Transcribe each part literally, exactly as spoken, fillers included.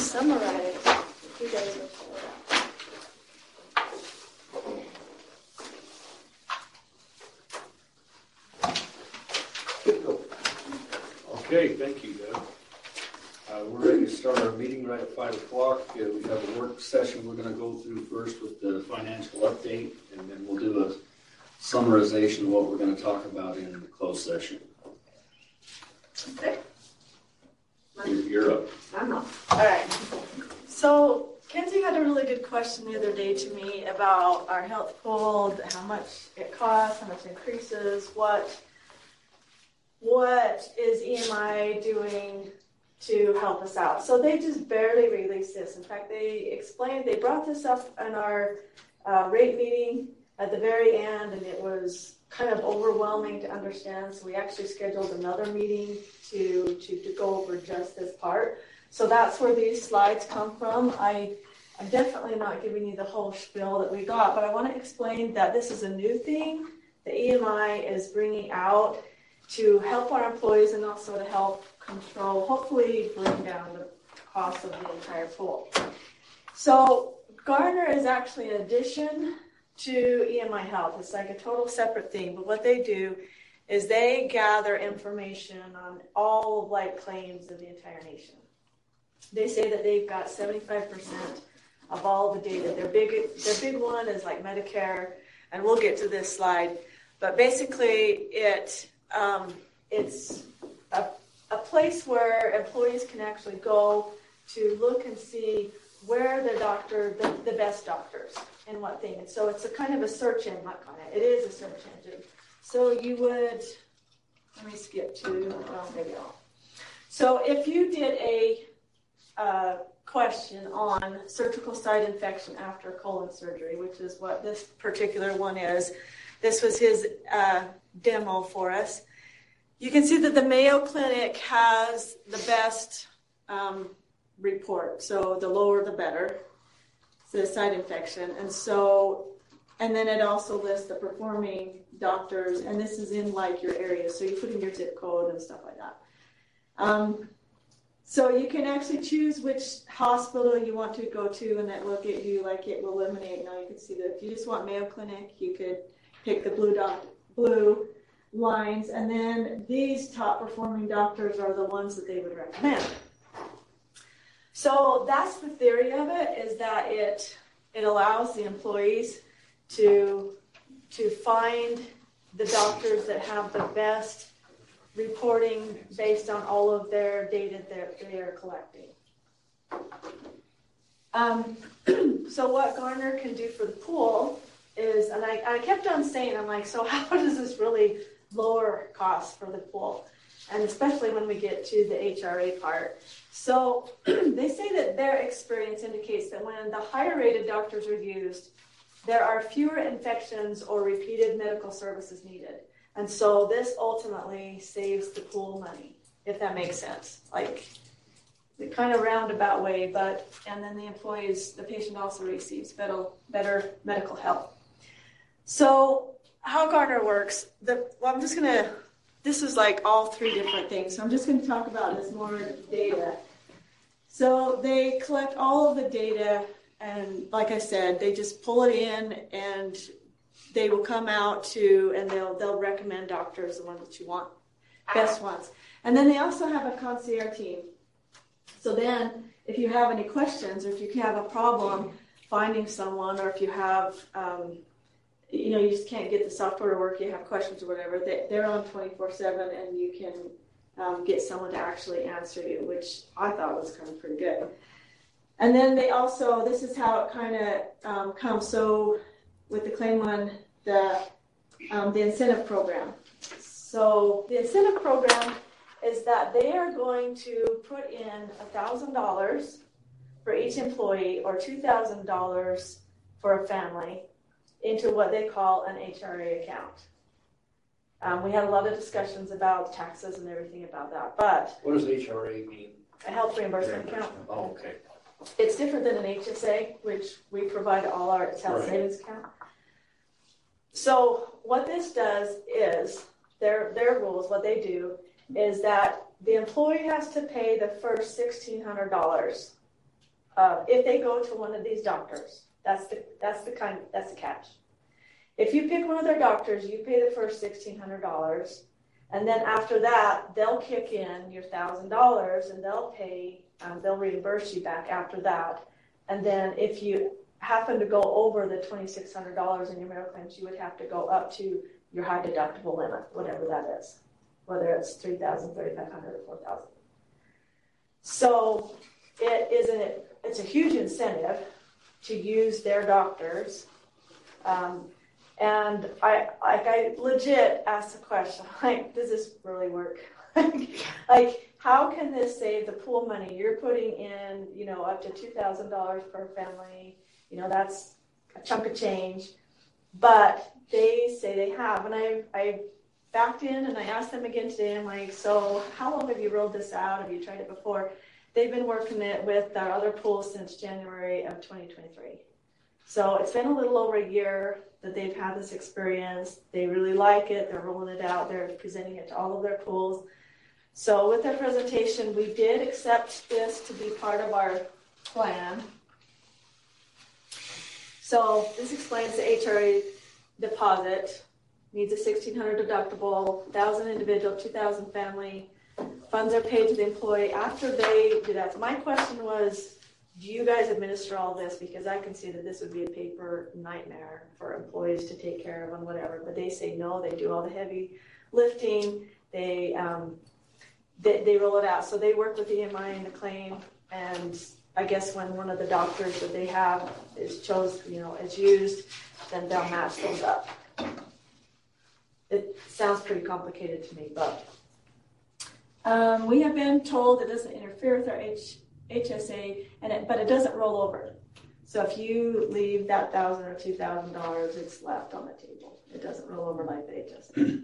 summarize. You guys will show that. Okay, thank you, Deb. Uh, we're ready to start our meeting right at five o'clock. Uh, we have a work session we're going to go through first with the financial update, and then we'll do a summarization of what we're going to talk about in the closed session. Okay. You're, you're up. I'm up. All right. So Kenzie had a really good question the other day to me about our health pool, how much it costs, how much it increases, what what is E M I doing to help us out. So they just barely released this. In fact, they explained, they brought this up in our uh, rate meeting at the very end, and it was kind of overwhelming to understand. So we actually scheduled another meeting to, to, to go over just this part. So that's where these slides come from. I, I'm definitely not giving you the whole spiel that we got, but I want to explain that this is a new thing that E M I is bringing out to help our employees and also to help control, hopefully bring down the cost of the entire pool. So Garner is actually an addition to E M I Health. It's like a total separate thing, but what they do is they gather information on all like claims of the entire nation. They say that they've got seventy-five percent of all the data. Their big, their big one is like Medicare, and we'll get to this slide, but basically it um, it's a, a place where employees can actually go to look and see where the doctor, the, the best doctors, and what thing. And so it's a kind of a search engine, not kind of, it is a search engine. So you would, let me skip to, well, maybe I'll. So if you did a uh, question on surgical site infection after colon surgery, which is what this particular one is, this was his uh, demo for us. You can see that the Mayo Clinic has the best um, report. So the lower the better, the site infection. And so, and then it also lists the performing doctors, and this is in like your area. So you put in your zip code and stuff like that. Um, so you can actually choose which hospital you want to go to, and that will get you, like it will eliminate. Now you can see that if you just want Mayo Clinic, you could pick the blue dot, blue lines, and then these top performing doctors are the ones that they would recommend. So that's the theory of it, is that it it allows the employees to to find the doctors that have the best reporting based on all of their data that they are collecting. Um, so what Garner can do for the pool is, and I, I kept on saying, I'm like, so how does this really lower costs for the pool? And especially when we get to the H R A part. So they say that their experience indicates that when the higher rated doctors are used, there are fewer infections or repeated medical services needed. And so this ultimately saves the pool money, if that makes sense. Like the kind of roundabout way, but, and then the employees, the patient also receives better, better medical help. So how Garner works, the, well, I'm just going to, this is like all three different things. So I'm just going to talk about this more data. So they collect all of the data, and like I said, they just pull it in, and they will come out to, and they'll they'll recommend doctors, the ones that you want, best ones. And then they also have a concierge team. So then if you have any questions, or if you have a problem finding someone, or if you have, um, you know, you just can't get the software to work, you have questions or whatever, they, they're on twenty-four seven, and you can um, get someone to actually answer you, which I thought was kind of pretty good. And then they also, this is how it kind of um, comes. So with the claim one, the um, the incentive program. So the incentive program is that they are going to put in one thousand dollars for each employee, or two thousand dollars for a family, into what they call an H R A account. Um, we had a lot of discussions about taxes and everything about that, but... What does H R A mean? A health reimbursement account. Oh, okay. It's different than an H S A, which we provide all our health Right. savings account. So what this does is, their their rules, what they do, is that the employee has to pay the first sixteen hundred dollars uh, if they go to one of these doctors, that's the that's the kind that's the catch. If you pick one of their doctors, you pay the first sixteen hundred dollars, and then after that, they'll kick in your thousand dollars, and they'll pay, um, they'll reimburse you back after that. And then if you happen to go over the twenty-six hundred dollars in your medical claims, you would have to go up to your high deductible limit, whatever that is, whether it's three thousand dollars, thirty-five hundred dollars, or four thousand dollars. So it is an, it's a huge incentive to use their doctors. Um, and I, like, I legit asked the question, like, does this really work? Like, how can this save the pool money? You're putting in, you know, up to two thousand dollars per family. You know, that's a chunk of change. But they say they have. And I, I backed in and I asked them again today. I'm like, so how long have you rolled this out? Have you tried it before? They've been working it with our other pools since January of twenty twenty-three. So it's been a little over a year that they've had this experience. They really like it. They're rolling it out. They're presenting it to all of their pools. So with their presentation, we did accept this to be part of our plan. So this explains the H R A deposit. Needs a sixteen hundred dollars deductible, one thousand dollars individual, two thousand dollars family. Funds are paid to the employee after they do that. So my question was, do you guys administer all this? Because I can see that this would be a paper nightmare for employees to take care of and whatever. But they say no, they do all the heavy lifting. They um, they, they roll it out. So they work with the E M I and the claim. And I guess when one of the doctors that they have is chose, you know, is used, then they'll match those up. It sounds pretty complicated to me, but um, we have been told it doesn't interfere with our H, HSA, and it, but it doesn't roll over. So if you leave that thousand or two thousand dollars, it's left on the table. It doesn't roll over like the H S A.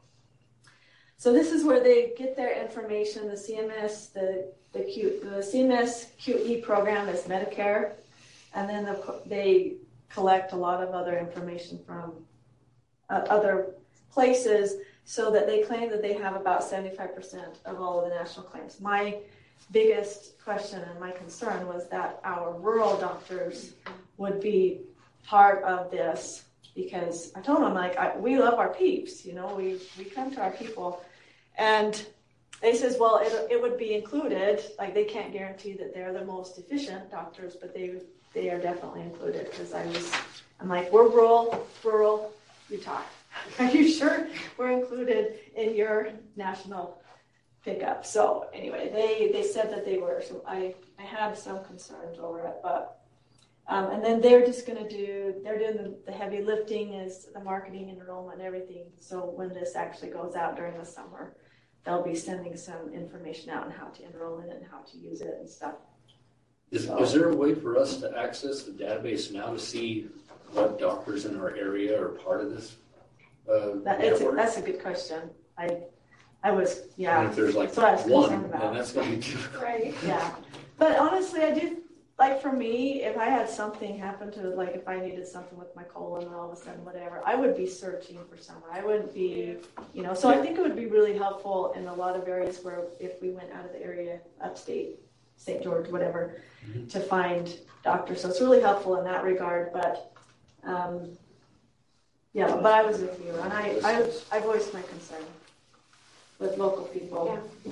So this is where they get their information. The C M S, the the, Q, the C M S Q E program is Medicare, and then the, they collect a lot of other information from uh, other places, so that they claim that they have about seventy-five percent of all of the national claims. My biggest question and my concern was that our rural doctors would be part of this, because I told them, like, I, we love our peeps, you know, we, we come to our people. And they says, well, it, it would be included. Like, they can't guarantee that they're the most efficient doctors, but they they are definitely included, because I was, I'm like, we're rural, rural Utah. Are you sure we're included in your national pickup? So anyway, they, they said that they were. So I, I had some concerns over it, but um, and then they're just going to do, they're doing the, the heavy lifting, is the marketing and enrollment and everything. So when this actually goes out during the summer, they'll be sending some information out on how to enroll in it and how to use it and stuff. Is, so, is there a way for us to access the database now to see what doctors in our area are part of this? Uh, that, it's a, that's a good question. I, I was, yeah. And if there's like that's what I was one, concerned about. then that's going to be different. Right. Yeah. But honestly, I do, like, for me, if I had something happen to, like, if I needed something with my colon and all of a sudden whatever, I would be searching for someone. I wouldn't be, you know, so I think it would be really helpful in a lot of areas where if we went out of the area, upstate, Saint George, whatever, mm-hmm. to find doctors. So it's really helpful in that regard. But, um, yeah, but I was with you, and I, I, I voiced my concern with local people. Yeah.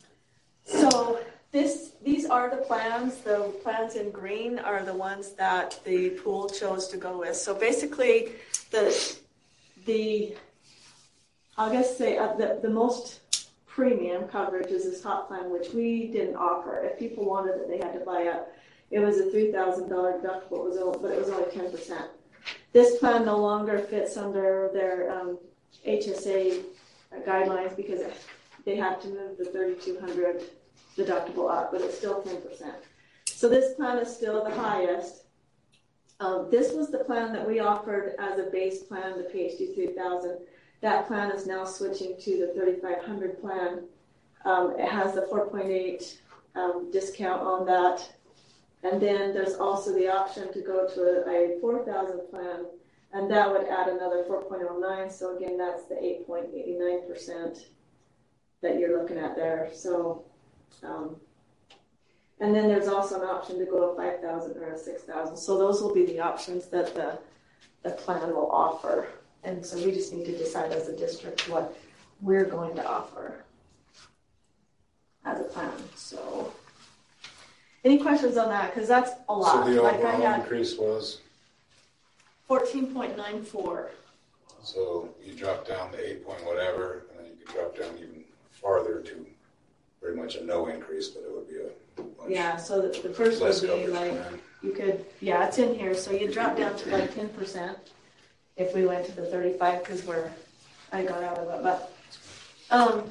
So this, these are the plans. The plans in green are the ones that the pool chose to go with. So basically, the, the I guess say uh, the, the most premium coverage is this top plan, which we didn't offer. If people wanted it, they had to buy it. It was a three thousand dollars deductible, it was only, but it was only ten percent. This plan no longer fits under their um, H S A guidelines because they have to move the thirty-two hundred deductible up, but it's still ten percent. So this plan is still the highest. Um, this was the plan that we offered as a base plan, the P H D three thousand. That plan is now switching to the thirty-five hundred plan. Um, it has the four point eight um, discount on that. And then there's also the option to go to a, a four thousand plan, and that would add another four point oh nine. So again, that's the eight point eight nine percent that you're looking at there. So um, And then there's also an option to go to five thousand or a six thousand. So those will be the options that the, the plan will offer. And so we just need to decide as a district what we're going to offer as a plan. So any questions on that? Because that's a lot. So the like overall I had increase was? fourteen point nine four. So you drop down to eight point whatever, and then you could drop down even farther to pretty much a no increase, but it would be a much Yeah, so the, the first less would be coverage like, plan. you could, yeah, it's in here, so you drop down to like ten percent if we went to the thirty-five, because we're, I got out of it, but, um,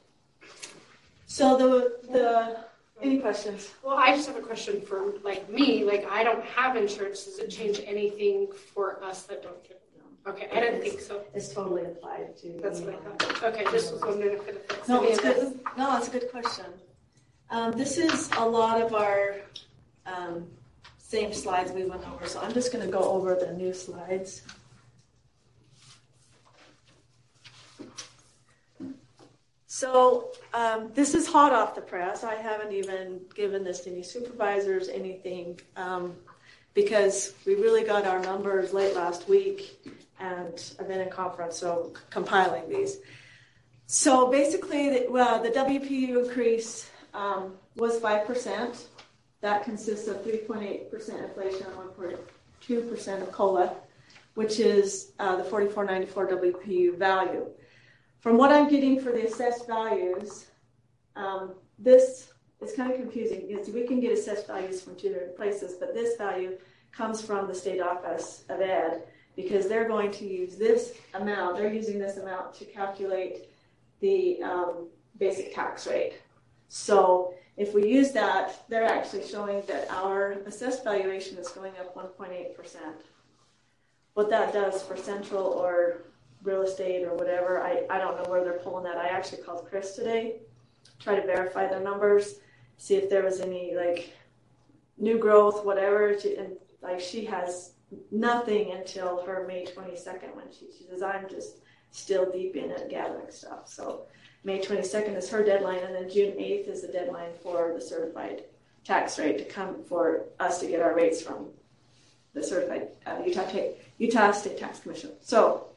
so the, the, any questions? Well, I just have a question for like me, like I don't have insurance. Does it change anything for us that don't get? Okay, I didn't think so. It's totally applied to. That's what I thought. Okay, just was wondering if it affects No, any it's of us. good, no, it's a good question. Um, this is a lot of our, um, same slides we went over, so I'm just gonna go over the new slides. So um, this is hot off the press. I haven't even given this to any supervisors, anything, um, because we really got our numbers late last week, and I've been in conference, so compiling these. So basically, the, well, the W P U increase um, was five percent. That consists of three point eight percent inflation and one point two percent of COLA, which is uh, the forty-four ninety-four W P U value. From what I'm getting for the assessed values, um, this is kind of confusing because we can get assessed values from two different places, but this value comes from the State Office of Ed because they're going to use this amount, they're using this amount to calculate the um, basic tax rate. So if we use that, they're actually showing that our assessed valuation is going up one point eight percent. What that does for central or real estate or whatever, I, I don't know where they're pulling that. I actually called Chris today, try to verify their numbers, see if there was any like new growth, whatever. She, and like she has nothing until her May twenty-second when she, she says, I'm just still deep in it gathering stuff. So May twenty-second is her deadline, and then June eighth is the deadline for the certified tax rate to come for us to get our rates from the certified uh, Utah, Utah State Tax Commission. So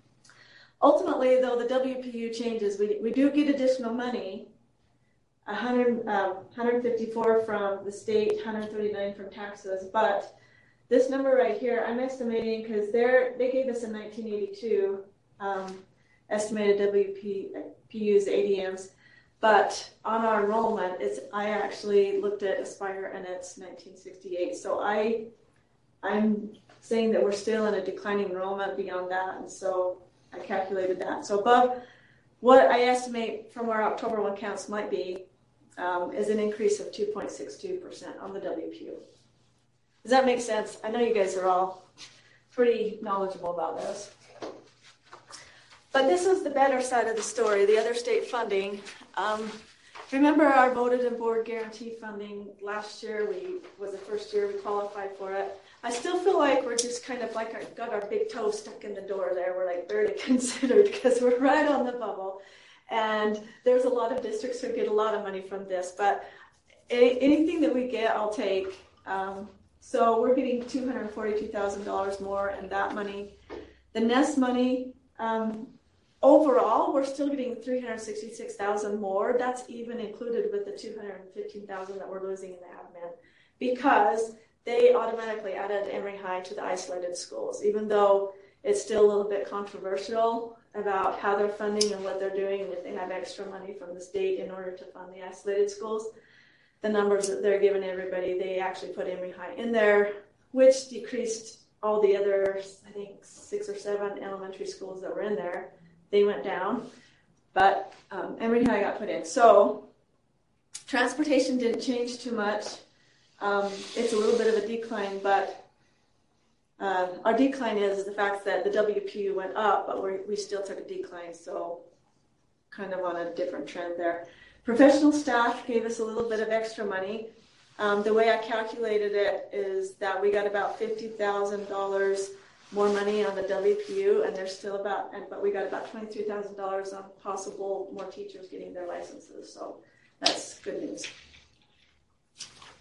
ultimately, though, the W P U changes. We, we do get additional money, one hundred, um, one hundred fifty-four from the state, one hundred thirty-nine from taxes, but this number right here, I'm estimating, because they gave us in nineteen eighty-two um, estimated W P Us, A D Ms, but on our enrollment, it's I actually looked at Aspire and it's nineteen sixty-eight. So I, I'm saying that we're still in a declining enrollment beyond that, and so I calculated that. So above what I estimate from our October one counts might be um, is an increase of two point six two percent on the W P U. Does that make sense? I know you guys are all pretty knowledgeable about this. But this is the better side of the story, the other state funding. Um, remember our voted and board guarantee funding last year? We was the first year we qualified for it. I still feel like we're just kind of like our, got our big toe stuck in the door there. We're like barely considered because we're right on the bubble. And there's a lot of districts who get a lot of money from this. But any, anything that we get, I'll take. Um, so we're getting two hundred forty-two thousand dollars more in that money. The Nest money, um, overall, we're still getting three hundred sixty-six thousand dollars more. That's even included with the two hundred fifteen thousand dollars that we're losing in the admin because they automatically added Emory High to the isolated schools, even though it's still a little bit controversial about how they're funding and what they're doing and if they have extra money from the state in order to fund the isolated schools. The numbers that they're giving everybody, they actually put Emory High in there, which decreased all the other, I think, six or seven elementary schools that were in there. They went down, but um, Emory High got put in. So transportation didn't change too much. Um, it's a little bit of a decline, but uh, our decline is the fact that the W P U went up, but we're, we still took a decline, so kind of on a different trend there. Professional staff gave us a little bit of extra money. Um, the way I calculated it is that we got about fifty thousand dollars more money on the W P U, and there's still about, and but we got about twenty-three thousand dollars on possible more teachers getting their licenses, so that's good news.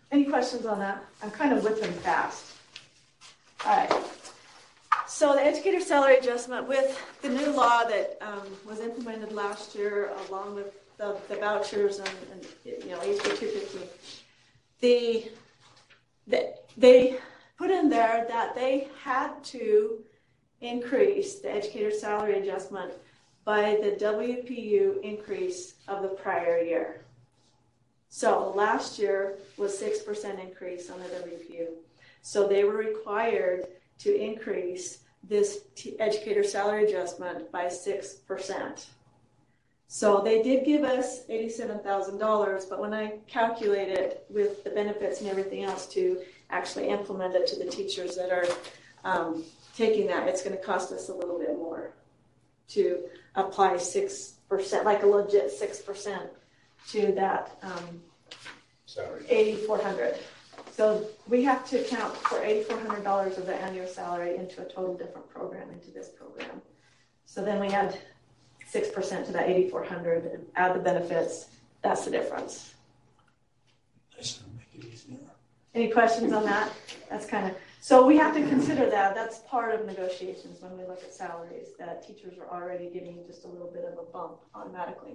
any questions on that? I'm kind of whipping fast. All right. So the educator salary adjustment with the new law that um, was implemented last year, along with the, the vouchers and, and you know H B two fifty, the, the they put in there that they had to increase the educator salary adjustment by the W P U increase of the prior year. So last year was six percent increase on the W P U. So they were required to increase this t- educator salary adjustment by six percent. So they did give us eighty-seven thousand dollars, but when I calculate it with the benefits and everything else to actually implement it to the teachers that are um, taking that, it's going to cost us a little bit more to apply six percent, like a legit six percent to that um, eighty-four hundred dollars. So we have to account for eighty-four hundred dollars of the annual salary into a total different program, into this program. So then we add six percent to that eighty-four hundred dollars, add the benefits. That's the difference. Nice to make it easier. Any questions on that? That's kind of, so we have to consider that. That's part of negotiations when we look at salaries, that teachers are already getting just a little bit of a bump automatically.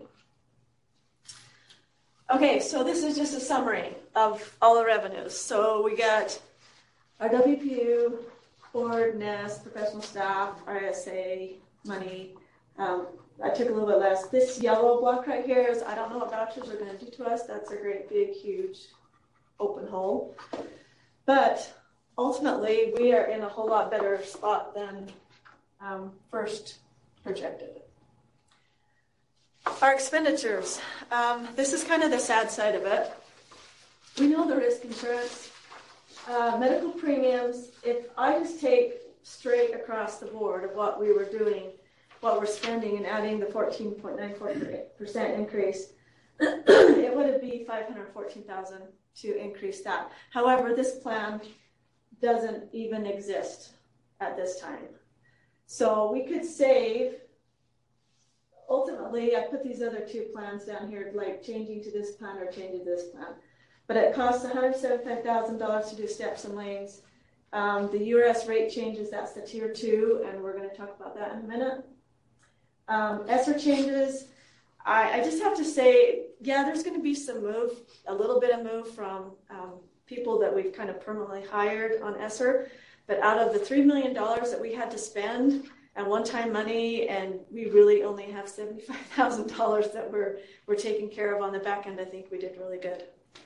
Okay, so this is just a summary of all the revenues. So we got our W P U, board, N E S, professional staff, R S A, money. Um, I took a little bit less. This yellow block right here is, I don't know what vouchers are going to do to us. That's a great, big, huge open hole. But ultimately, we are in a whole lot better spot than um, first projected. Our expenditures. Um, this is kind of the sad side of it. We know the risk insurance, uh, medical premiums. If I just take straight across the board of what we were doing, what we're spending, and adding the fourteen point nine four percent increase, it would be five hundred fourteen thousand dollars to increase that. However, this plan doesn't even exist at this time. So we could save. Ultimately, I put these other two plans down here, like changing to this plan or changing to this plan. But it costs one hundred seventy-five thousand dollars to do steps and lanes. Um, the U R S rate changes, that's the tier two, and we're going to talk about that in a minute. Um, ESSER changes, I, I just have to say, yeah, there's going to be some move, a little bit of move from um, people that we've kind of permanently hired on ESSER. But out of the three million dollars that we had to spend, and one-time money, and we really only have seventy-five thousand dollars that we're we're taking care of on the back end. I think we did really good.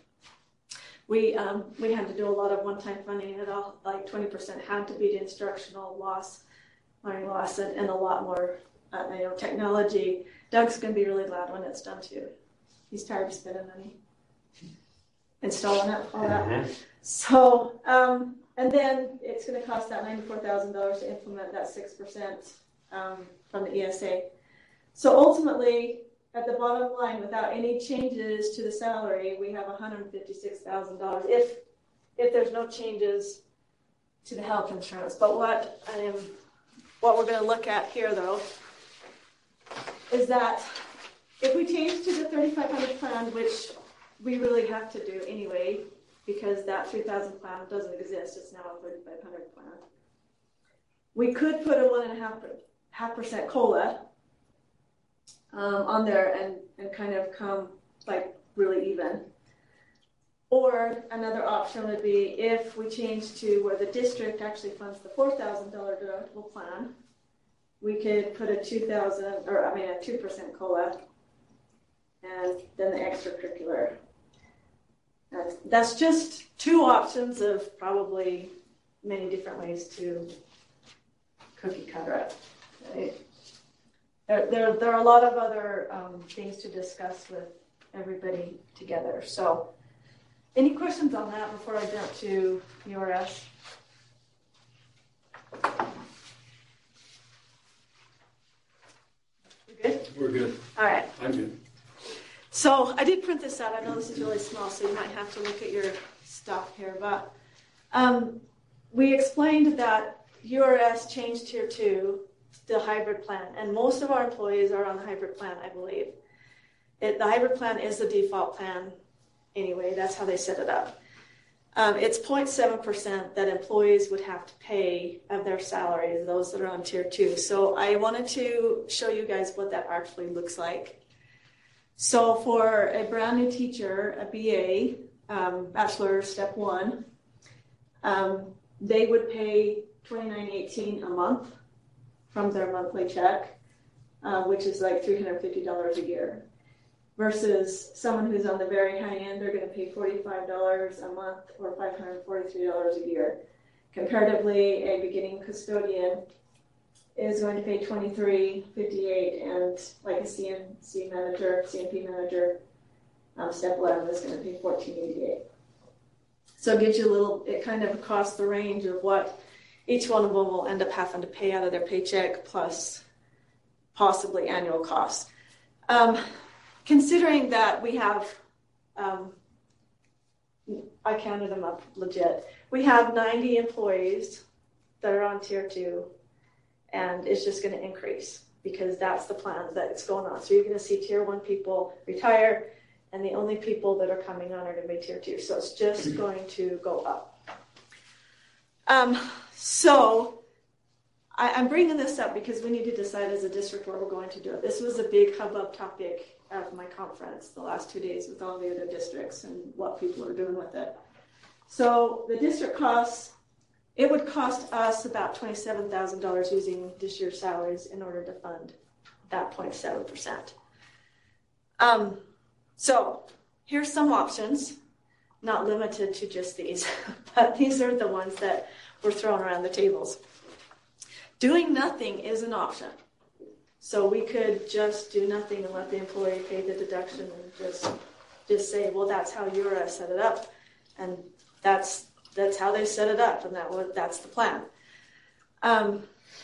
We um, we had to do a lot of one-time funding. It all, like twenty percent had to be the instructional loss, learning loss, and, and a lot more, uh, you know, technology. Doug's going to be really glad when it's done too. He's tired of spending money, installing it, all that. Mm-hmm. So. Um, And then it's going to cost that ninety-four thousand dollars to implement that six percent um, from the E S A. So ultimately, at the bottom line, without any changes to the salary, we have one hundred fifty-six thousand dollars if if there's no changes to the health insurance. But what I am, what we're going to look at here, though, is that if we change to the thirty-five hundred plan, which we really have to do anyway, because that three thousand plan doesn't exist. It's now a thirty-five hundred plan. We could put a one and a half, half percent COLA um, on there and, and kind of come like really even. Or another option would be if we change to where the district actually funds the four thousand dollars deductible plan, we could put a two thousand, or I mean a two percent COLA, and then the extracurricular. That's just two options of probably many different ways to cookie cutter it. Right? There, there, there are a lot of other um, things to discuss with everybody together. So, any questions on that before I jump to U R S? We good? We're good. All right. I'm good. So I did print this out. I know this is really small, so you might have to look at your stuff here. But um, we explained that U R S changed tier two to the hybrid plan, and most of our employees are on the hybrid plan, I believe. It, the hybrid plan is the default plan anyway. That's how they set it up. Um, it's zero point seven percent that employees would have to pay of their salaries, those that are on tier two. So I wanted to show you guys what that actually looks like. So for a brand new teacher, a B A, um, bachelor step one, um, they would pay twenty-nine eighteen a month from their monthly check, uh, which is like three hundred fifty dollars a year. Versus someone who's on the very high end, they're going to pay forty-five dollars a month or five hundred forty-three dollars a year. Comparatively, a beginning custodian is going to pay twenty-three fifty-eight, and like a C N C manager, C N P manager, um, step eleven is going to pay fourteen eighty-eight. So it gives you a little, it kind of across the range of what each one of them will end up having to pay out of their paycheck plus possibly annual costs. Um, Considering that we have, um, I counted them up legit, we have ninety employees that are on tier two, and it's just going to increase because that's the plan that's going on. So you're going to see tier one people retire, and the only people that are coming on are going to be tier two. So it's just going to go up. Um, so I, I'm bringing this up because we need to decide as a district where we're going to do it. This was a big hubbub topic of my conference the last two days with all the other districts and what people are doing with it. So the district costs, it would cost us about twenty-seven thousand dollars using this year's salaries in order to fund that zero point seven percent. Um, so here's some options, not limited to just these, but these are the ones that were thrown around the tables. Doing nothing is an option. So we could just do nothing and let the employee pay the deduction and just just say, well, that's how U R S set it up, and that's that's how they set it up, and that was that's the plan. Um,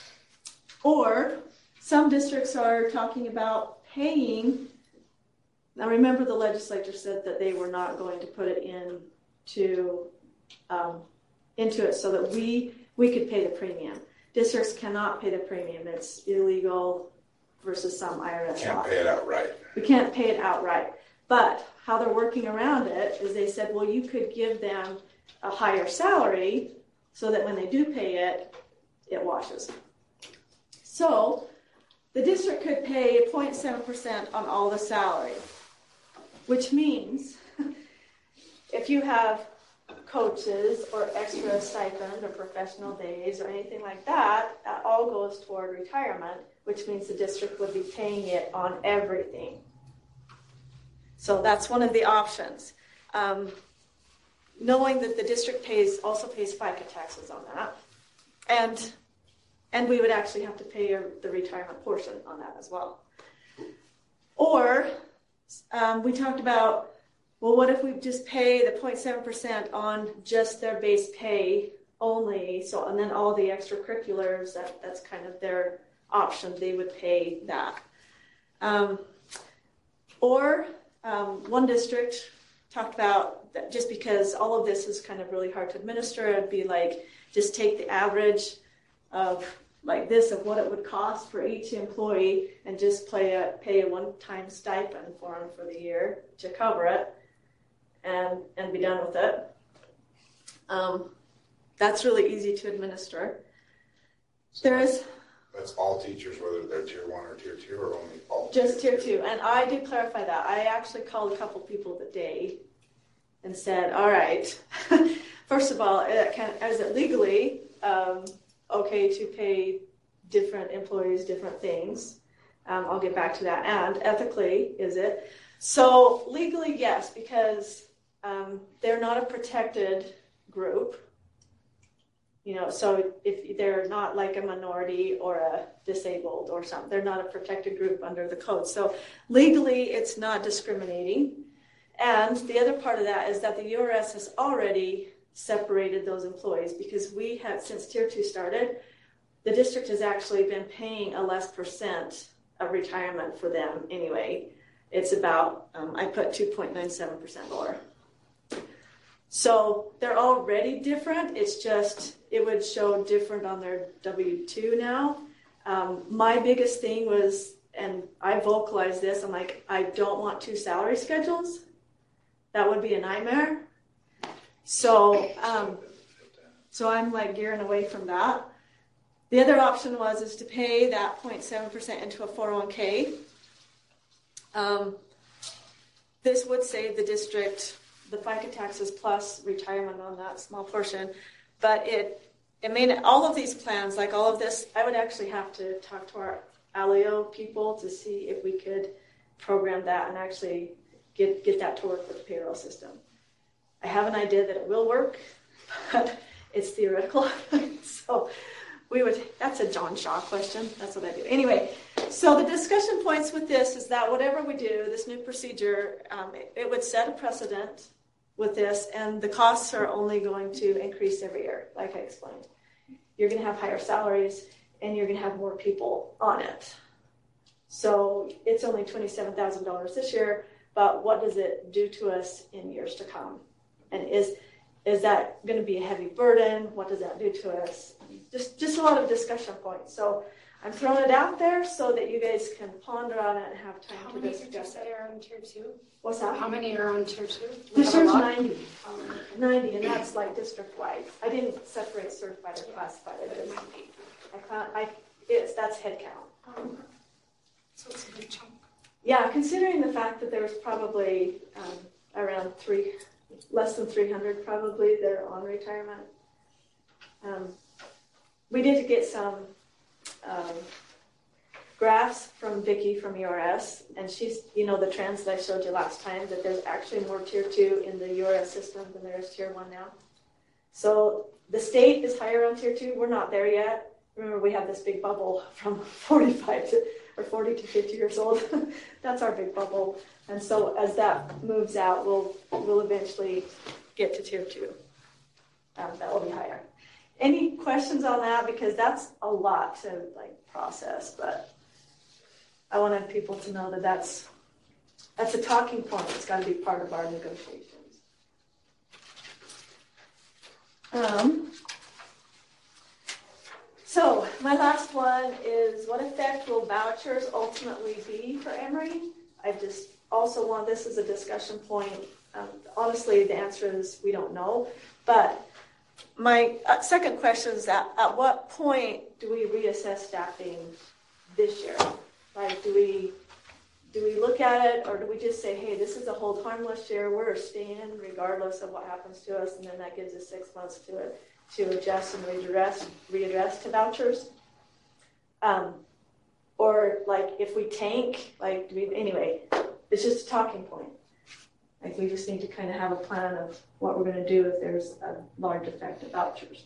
or some districts are talking about paying. Now, remember, the legislature said that they were not going to put it in to um, into it so that we we could pay the premium. Districts cannot pay the premium; it's illegal. Versus some I R S Can't law. pay it outright. We can't pay it outright. But how they're working around it is they said, well, you could give them a higher salary so that when they do pay it, it washes. So the district could pay zero point seven percent on all the salary, which means if you have coaches or extra stipend or professional days or anything like that, that all goes toward retirement, which means the district would be paying it on everything. So that's one of the options. Um, knowing that the district pays also pays FICA taxes on that, and and we would actually have to pay the retirement portion on that as well. Or um, we talked about, well, what if we just pay the zero point seven percent on just their base pay only? So, and then all the extracurriculars, that, that's kind of their option. They would pay that. Um, or um, one district talked about that just because all of this is kind of really hard to administer, it'd be like just take the average of like this of what it would cost for each employee and just pay a, pay a one-time stipend for them for the year to cover it. And, and be done with it. Um, that's really easy to administer. So there is that's all teachers, whether they're tier one or tier two, or only all. Just tier two. And I did clarify that. I actually called a couple people today and said, all right, first of all, can, is it legally um, okay to pay different employees different things? Um, I'll get back to that. And ethically, is it? So legally, yes, because um, they're not a protected group. You know, so if they're not like a minority or a disabled or something, they're not a protected group under the code. So legally, it's not discriminating. And the other part of that is that the U R S has already separated those employees because we have, since tier two started, the district has actually been paying a less percent of retirement for them anyway. It's about, um, I put two point nine seven percent lower. So they're already different. It's just, it would show different on their W two now. Um, my biggest thing was, and I vocalized this, I'm like, I don't want two salary schedules. That would be a nightmare. So, um, so I'm like gearing away from that. The other option was is to pay that zero point seven percent into a four oh one k. Um, this would save the district the FICA taxes plus retirement on that small portion, but it, I mean, all of these plans, like all of this, I would actually have to talk to our Alio people to see if we could program that and actually get get that to work with the payroll system. I have an idea that it will work, but it's theoretical. So we would, that's a John Shaw question. That's what I do. Anyway, so the discussion points with this is that whatever we do, this new procedure, um, it, it would set a precedent with this, and the costs are only going to increase every year, like I explained. You're going to have higher salaries, and you're going to have more people on it. So it's only twenty-seven thousand dollars this year, but what does it do to us in years to come? And is is that going to be a heavy burden? What does that do to us? Just just a lot of discussion points. So I'm throwing it out there so that you guys can ponder on it and have time How to many did you discuss say it. are on tier two? What's that? How many are on tier two? This year's ninety. Um, ninety, and that's like district-wide. I didn't separate certified or classified. I just, I can't, I, it's, that's head count. Um, so it's a big chunk. Yeah, considering the fact that there was probably um, around three, less than three hundred probably that are on retirement. Um, we did get some um, graphs from Vicki from U R S, and she's, you know, the trends that I showed you last time, that there's actually more tier two in the U R S system than there is tier one now. So the state is higher on tier two. We're not there yet. Remember, we have this big bubble from forty-five to or forty to fifty years old. That's our big bubble. And so as that moves out, we'll we'll eventually get to tier two. Um, that will be higher. Any questions on that? Because that's a lot to like process, but I wanted people to know that that's that's a talking point. It's got to be part of our negotiations. Um. So my last one is, what effect will vouchers ultimately be for Emory? I just also want this as a discussion point. Um, honestly, the answer is we don't know. But my uh, second question is that at what point do we reassess staffing this year? Like, do we do we look at it, or do we just say, hey, this is a hold harmless year, we're staying regardless of what happens to us, and then that gives us six months to it. to adjust and readdress, readdress to vouchers. Um, or like if we tank, like do we, anyway, it's just a talking point. Like we just need to kind of have a plan of what we're going to do if there's a large effect of vouchers.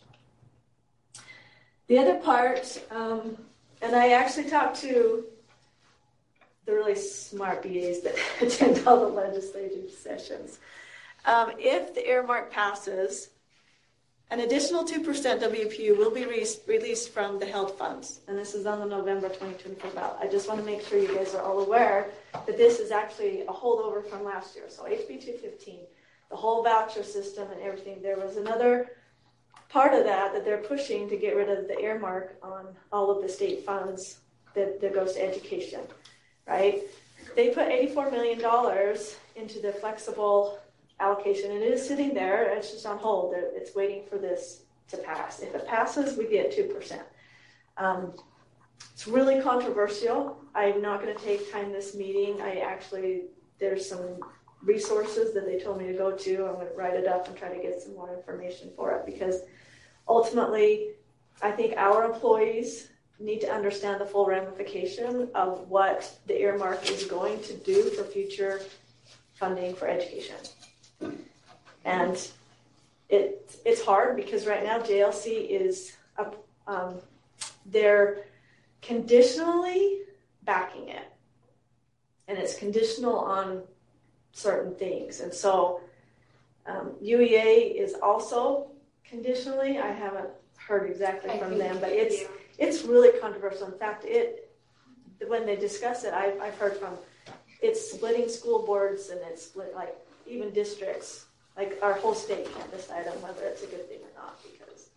The other part, um, and I actually talked to the really smart B As that attend all the legislative sessions. Um, if the earmark passes, an additional two percent W P U will be re- released from the health funds, and this is on the November twenty twenty-four ballot. I just want to make sure you guys are all aware that this is actually a holdover from last year. So H B two fifteen, the whole voucher system and everything, there was another part of that that they're pushing to get rid of the earmark on all of the state funds that, that goes to education, right? They put eighty-four million dollars into the flexible allocation, and it is sitting there. It's just on hold. It's waiting for this to pass. If it passes, we get two percent. Um, it's really controversial. I'm not going to take time this meeting. I actually, there's some resources that they told me to go to. I'm going to write it up and try to get some more information for it, because ultimately, I think our employees need to understand the full ramification of what the earmark is going to do for future funding for education. And it it's hard because right now J L C is up, um, they're conditionally backing it, and it's conditional on certain things. And so um, U E A is also conditionally. I haven't heard exactly I from think, them, but it's yeah. it's really controversial. In fact, it when they discuss it, I've I've heard from it's splitting school boards, and it's split like even districts. Like our whole state can't decide on whether it's a good thing or not, because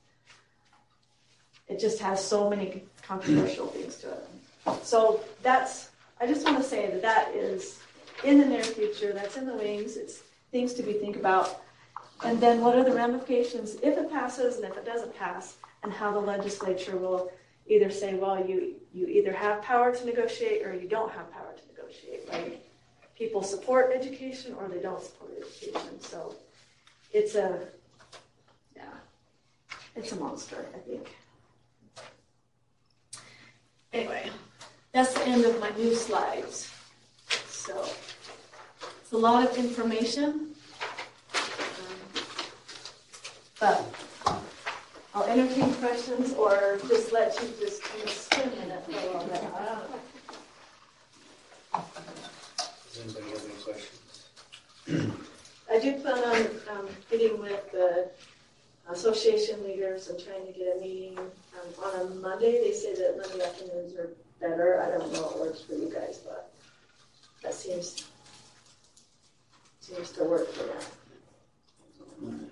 it just has so many controversial things to it. So that's, I just want to say that that is in the near future. That's in the wings. It's things to be think about. And then what are the ramifications if it passes and if it doesn't pass, and how the legislature will either say, well, you, you either have power to negotiate or you don't have power to negotiate, right? People support education or they don't support education. So it's a, yeah, it's a monster, I think. Anyway, that's the end of my new slides. So it's a lot of information, um, but I'll entertain questions or just let you just kind of swim in it for a little bit. I don't know. Does anybody have any questions? I do plan on um, meeting with the association leaders and trying to get a meeting um, on a Monday. They say that Monday afternoons are better. I don't know what works for you guys, but that seems seems to work for them.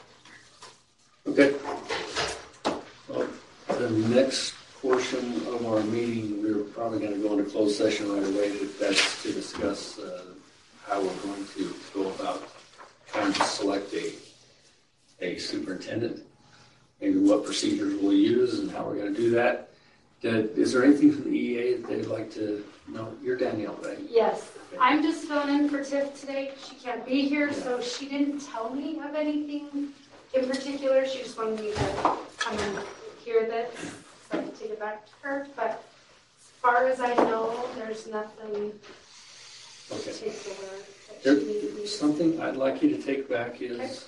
Okay. Well, the next portion of our meeting, we're probably going to go into closed session right away. If that's to discuss uh, how we're going to go about trying to select a a superintendent, maybe what procedures we'll use and how we're going to do that. Did, is there anything from the E A that they'd like to know? You're Danielle, right? Yes, I'm just filling in for Tiff today. She can't be here, so she didn't tell me of anything in particular. She just wanted me to come and hear this so I can take it back to her. But as far as I know, there's nothing Okay. particular that There, she needed me to. something I'd like you to take back is, Okay.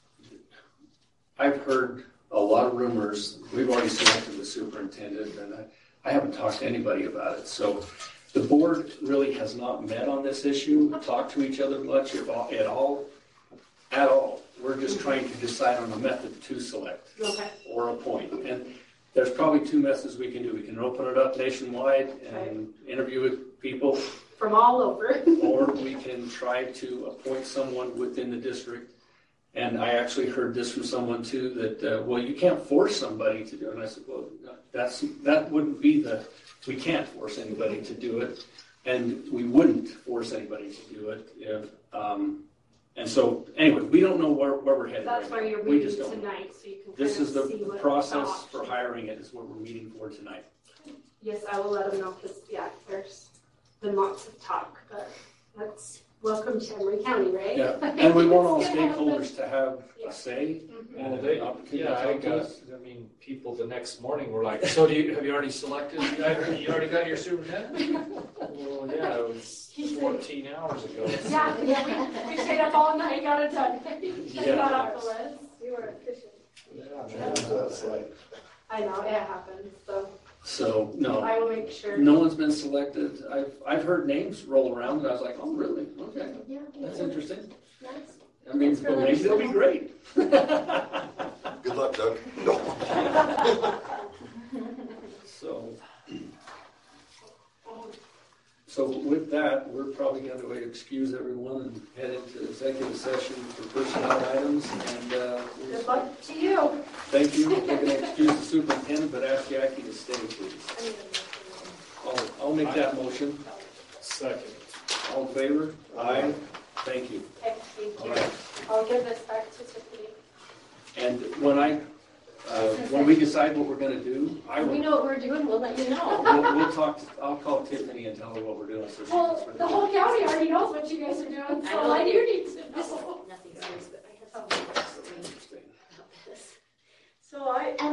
I've heard a lot of rumors. We've already selected the superintendent, and I, I haven't talked to anybody about it. So the board really has not met on this issue, talked to each other much at all, at all. At all. We're just trying to decide on a method to select Okay. or appoint. And there's probably two methods we can do. We can open it up nationwide and interview with people, From all over. or we can try to appoint someone within the district. And I actually heard this from someone too, that, uh, well, you can't force somebody to do it. And I said, well, that's, that wouldn't be the, we can't force anybody to do it. And we wouldn't force anybody to do it if, um, and so, anyway, we don't know where, where we're headed. That's right why now. you're We meeting just don't know. tonight, so you can kind This of is the see what process the for options- hiring it is what we're meeting for tonight. Yes, I will let them know, because, yeah, there's been lots of talk, but that's, welcome to Emory County, right? Yeah, and we want all It's gonna happen. stakeholders to have Yeah. a say. Mhm. Well, and they, an opportunity yeah, to I talk to got, us. I mean, people the next morning were like, so do you, have you already selected, you already you already got your superintendent? Well, yeah, it was fourteen hours ago. Yeah, yeah, we, we stayed up all night, got it done. Yeah. Got off the list. You are efficient. Yeah, man, that's like, I know, it happens, so So, no, I will make sure. no one's been selected. I've, I've heard names roll around and I was like, oh, really? Okay, Yeah, that's interesting. nice. I mean, Thanks for maybe they'll be letting great. Good luck, Doug. No. So, so with that, we're probably going to excuse everyone and head into executive session for personnel items. And uh, Good luck to you. thank you. We're going to excuse the superintendent, but ask Jackie to stay, please. I need a motion. I'll, I'll make that motion. second. All in favor? Aye. Thank you. Okay, thank All you. right. I'll give this back to Tiffany. And when I, uh, when we decide what we're going to do, I When we will, know what we're doing, we'll let you know. we'll, we'll talk, to- I'll call Tiffany and tell her what we're doing. So she can Well, spread the it. whole county already knows what you guys are doing, I so know let they you